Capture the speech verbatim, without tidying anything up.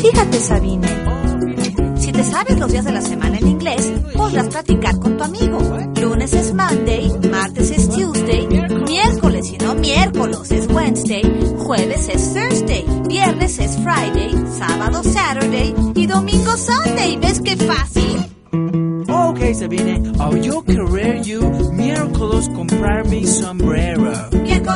Fíjate, Sabine, si te sabes los días de la semana en inglés, podrás practicar con tu amigo. Lunes es Monday, martes es Tuesday, miércoles y no miércoles es Wednesday, jueves es Thursday, viernes es Friday, sábado Saturday y domingo Sunday. ¿Ves qué fácil? Okay, Sabine, I'll yo querer you miércoles comprar mi sombrero. Miércoles